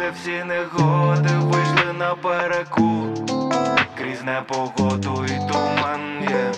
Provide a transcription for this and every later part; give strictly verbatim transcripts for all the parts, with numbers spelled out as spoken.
де всі негоди вийшли на перекур. Крізь непогоду і туман, yeah.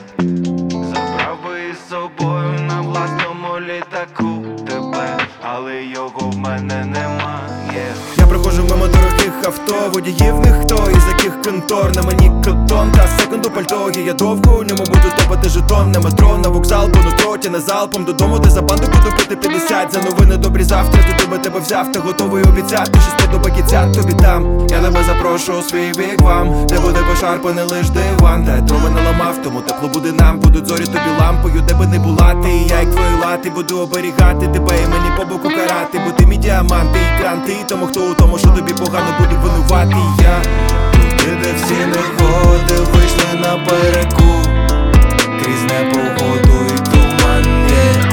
Забрав би із собою на власному літаку тебе, але його в мене немає. Я проходжу мимо дорогих авто, водіїв не хто, із яких контор на мені котон та секунду пальто. І я довго у ньому буду топати жетон. На метро, на вокзал, по нутроті, не залпом додому, де за банду буду пити п'ятдесят. За новини добрі завтра, туди би тебе взяв, та готовий обіцяти, що сподобається тобі там. Я тебе запрошу у свій вік вам, де буде пошарпаний лиш диван, де трови наламав, тому тепло буде нам. Будуть зорі тобі лампою, де би не була ти. І я, як твої лати, буду оберігати тебе і мені по боку карати. Бо ти мій діамант, ти і кран, ти тому, хто у тому, що тобі погано, буде винуватий я. Туди, де всі негоди вийшли на перекур. Крізь непогоду і туман, yeah.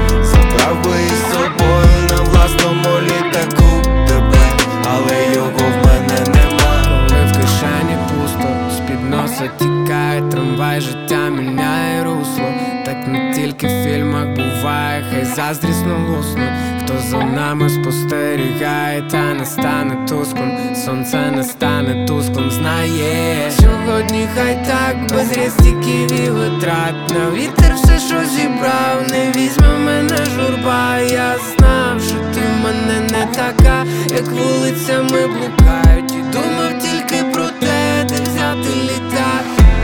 Забрав би із собою на власному літаку тебе, але його в мене нема. Коли в кишені пусто, з-під носа тікає трамвай, життя міняє русло. Так не тільки в фільмах буває, хай заздрісно лусно. Хто за нами спостерігає, та не стане тусклим. Сонце не стане тусклим, знає. Сьогодні хай так, без різтіків і витрат. На вітер все, що зібрав, не візьме мене журба. Я знав, що ти в мене не така, як вулицями блукають. І думав тільки про те, де взяти літак.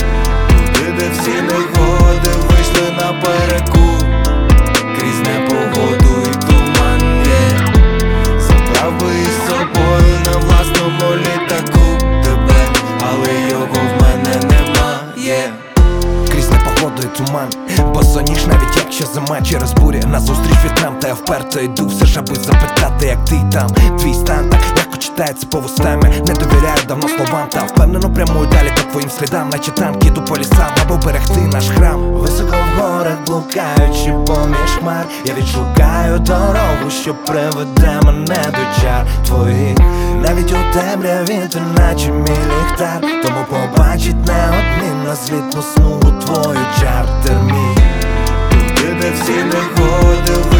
Туди, де всі негоди вийшли на перекур. Крізь непогоду і туман, yeah. Забрав би із собою на власному літаку тебе, але його в мене немає. Крізь непогоду і туман, босоніж, навіть якщо зима через бурі. Назустріч вітрам, та я вперто йду, все ж аби запитати, як ти там. Твій стан так легко читається по вустами. Не довіряю давно словам, та впевнено прямую далі по твоїм слідам. Наче танк іду по лісам, або берегти наш храм. Високо в горах блукаючи поміж хмар, я відшукаю дорогу, що приведе мене до чар твоїх. Навіть у темряві ти наче мій ліхтар, тому побачить неодмінно світлу смугу твою чартер мій. Туди, де всі негоди